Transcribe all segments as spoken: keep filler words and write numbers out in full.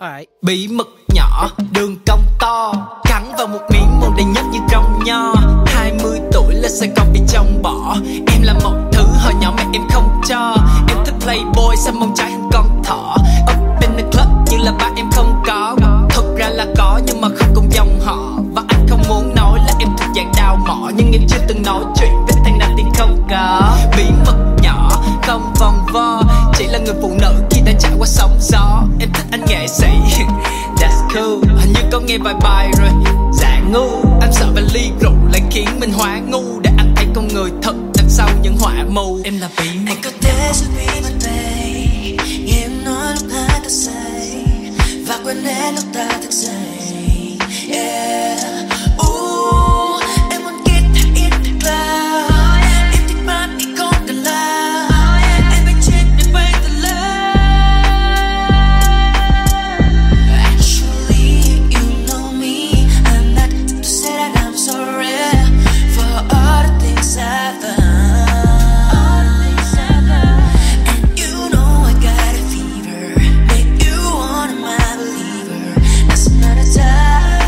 Bí mật nhỏ, đường cong to, cắn vào một miếng màu đầy nhất như trong nho. Hai mươi tuổi lên Sài Gòn bị chồng bỏ. Em là một thứ hồi nhỏ mẹ em không cho. Em thích playboy sao mong trái hình con thỏ. Up in the club như là ba em không có. Thực ra là có nhưng mà không cùng dòng họ. Và anh không muốn nói là em thuộc dạng đào mỏ, nhưng em chưa từng nói chuyện với thằng nào thì không có. Bí mật nhỏ, không vòng vo, chỉ là người phụ nữ khi đã trải qua sóng gió. Em thích anh nghệ sĩ, that's cool. Hình như có nghe vài bài rồi, dạ ngu. Em sợ về ly rượu lại khiến mình hóa ngu. Để anh thấy con người thật đằng sau những họa mù. Em là bí mật. Anh có thể sẽ bí mật bay, nghe em nói lúc ta thức dậy, và quên hết lúc ta thức dậy. Yeah. Ooh, em muốn kết thật ít thật là em thích party không cần là em phải chết để bay thật lớn. Actually, you know me, I'm not to say that I'm sorry for all the things I've done. And you know I got a fever, make you one of my believer. That's another time.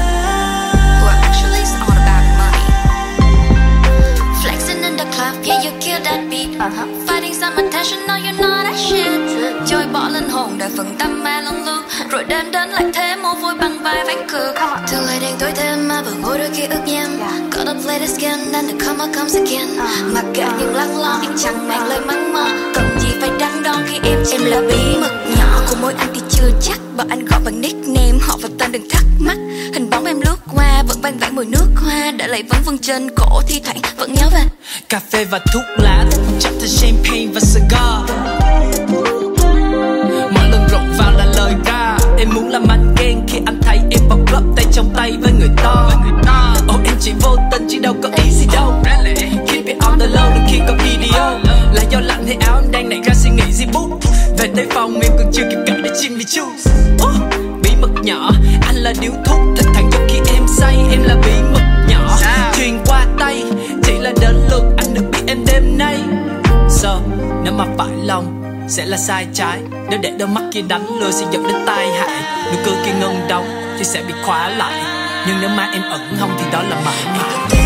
Uh-huh. Fighting some attention, no you're not that shit. Chơi bỏ linh hồn để phần tâm ma lung lung, rồi đến đến lại thế mồ vui bằng vai vách cửa. Tương lai đen tối thêm mà vừa ngồi đôi ký ức nhem. Gotta play this game and the karma comes again. Mặc kệ những lắng lo, em chẳng mang lời mắng mơ. Cần gì phải đắn đo khi em em là bí mật nhỏ của mỗi anh thì chưa chắc. Bảo anh gọi bằng nickname, họ và tên đừng thắc mắc. Hình bóng em lướt qua vẫn vang vẳng mùi nước hoa, để lại vấn vương trên cổ thi thoảng vẫn nhớ về cà phê và thuốc lá, chạm thêm champagne và cigar. Mỗi lần rộng vào là lời ra. Em muốn làm anh ghen khi anh thấy em vào club tay trong tay với người to. Ồ oh, em chỉ vô tình chứ đâu có ý gì đâu. Keep it on the low đừng khi có video. Là do lạnh hay áo em đang nảy ra suy nghĩ gì bút. Về tới phòng em còn chưa kịp cởi để chim đi choose. Oh, bí mật nhỏ, anh là điếu thuốc thỉnh thoảng cho khi em say. Em là bí mật nhỏ, truyền qua tay, chỉ là đến lượt anh được biết em đêm nay. So, nếu mà phải lòng sẽ là sai trái. Nếu để đôi mắt kia đánh lừa sẽ dẫn đến tai hại. Nụ cười kia ngân đóng thì sẽ bị khóa lại. Nhưng nếu mà em ẩn hông thì đó là mãi mãi.